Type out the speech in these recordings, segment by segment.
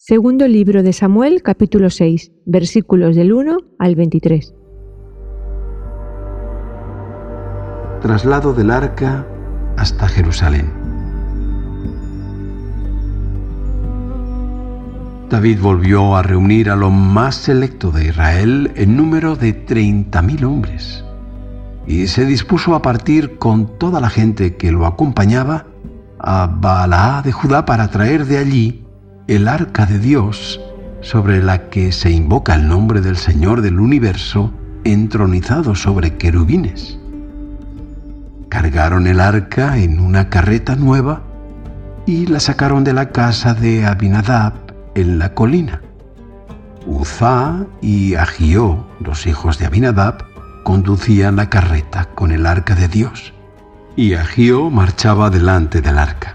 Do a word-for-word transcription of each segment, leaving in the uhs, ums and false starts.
Segundo libro de Samuel, capítulo seis, versículos del uno al veintitrés. Traslado del arca hasta Jerusalén. David volvió a reunir a lo más selecto de Israel en número de treinta mil hombres, y se dispuso a partir con toda la gente que lo acompañaba a Baalaá de Judá para traer de allí el arca de Dios, sobre la que se invoca el nombre del Señor del universo, entronizado sobre querubines. Cargaron el arca en una carreta nueva y la sacaron de la casa de Abinadab en la colina. Uzá y Ahió, los hijos de Abinadab, conducían la carreta con el arca de Dios, y Ahió marchaba delante del arca.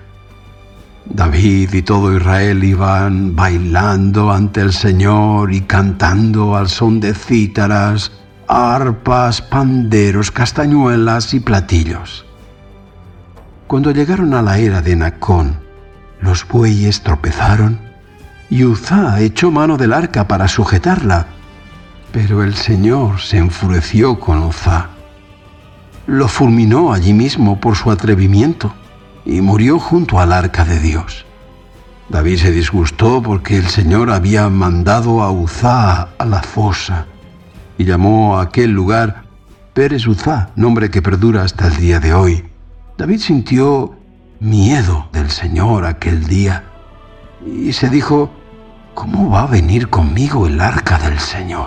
David y todo Israel iban bailando ante el Señor y cantando al son de cítaras, arpas, panderos, castañuelas y platillos. Cuando llegaron a la era de Nacón, los bueyes tropezaron y Uzá echó mano del arca para sujetarla, pero el Señor se enfureció con Uzá. Lo fulminó allí mismo por su atrevimiento y murió junto al arca de Dios. David se disgustó porque el Señor había mandado a Uzá a la fosa y llamó a aquel lugar Pérez Uzá, nombre que perdura hasta el día de hoy. David sintió miedo del Señor aquel día y se dijo: ¿cómo va a venir conmigo el arca del Señor?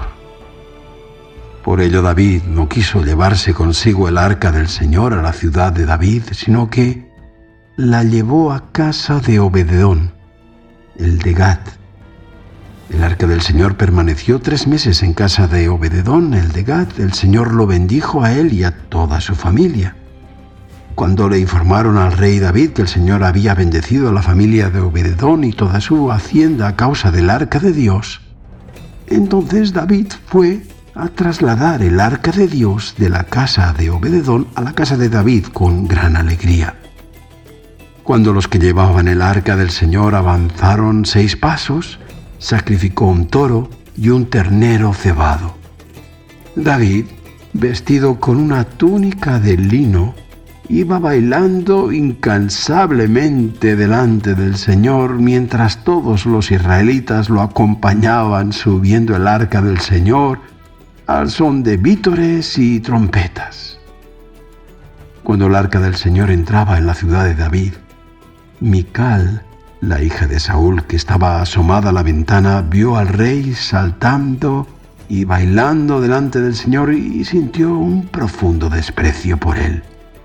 Por ello David no quiso llevarse consigo el arca del Señor a la ciudad de David, sino que la llevó a casa de Obededón, el de Gat. El arca del Señor permaneció tres meses en casa de Obededón, el de Gat. El Señor lo bendijo a él y a toda su familia. Cuando le informaron al rey David que el Señor había bendecido a la familia de Obededón y toda su hacienda a causa del arca de Dios, entonces David fue a trasladar el arca de Dios de la casa de Obededón a la casa de David con gran alegría. Cuando los que llevaban el arca del Señor avanzaron seis pasos, sacrificó un toro y un ternero cebado. David, vestido con una túnica de lino, iba bailando incansablemente delante del Señor mientras todos los israelitas lo acompañaban subiendo el arca del Señor al son de vítores y trompetas. Cuando el arca del Señor entraba en la ciudad de David, Mical, la hija de Saúl, que estaba asomada a la ventana, vio al rey saltando y bailando delante del Señor y sintió un profundo desprecio por él.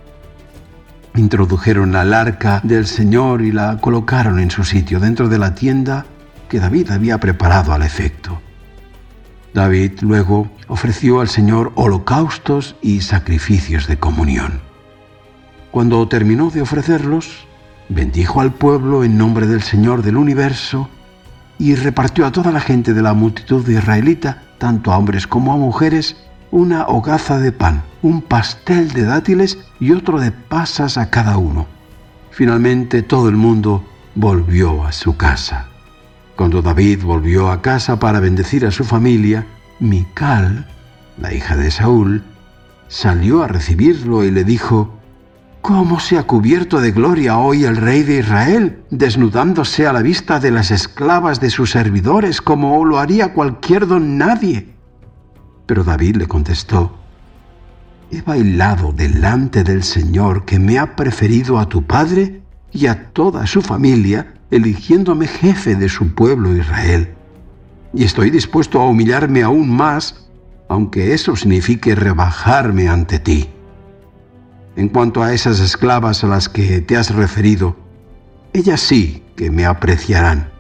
Introdujeron al arca del Señor y la colocaron en su sitio dentro de la tienda que David había preparado al efecto. David luego ofreció al Señor holocaustos y sacrificios de comunión. Cuando terminó de ofrecerlos, bendijo al pueblo en nombre del Señor del universo y repartió a toda la gente de la multitud israelita, tanto a hombres como a mujeres, una hogaza de pan, un pastel de dátiles y otro de pasas a cada uno. Finalmente todo el mundo volvió a su casa. Cuando David volvió a casa para bendecir a su familia, Mical, la hija de Saúl, salió a recibirlo y le dijo: ¿cómo se ha cubierto de gloria hoy el rey de Israel, desnudándose a la vista de las esclavas de sus servidores, como lo haría cualquier don nadie? Pero David le contestó: he bailado delante del Señor, que me ha preferido a tu padre y a toda su familia, eligiéndome jefe de su pueblo Israel. Y estoy dispuesto a humillarme aún más, aunque eso signifique rebajarme ante ti. En cuanto a esas esclavas a las que te has referido, ellas sí que me apreciarán.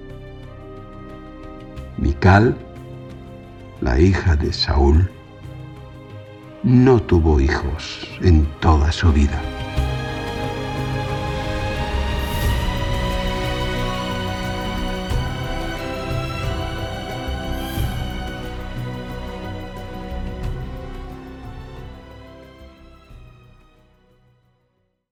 Mical, la hija de Saúl, no tuvo hijos en toda su vida.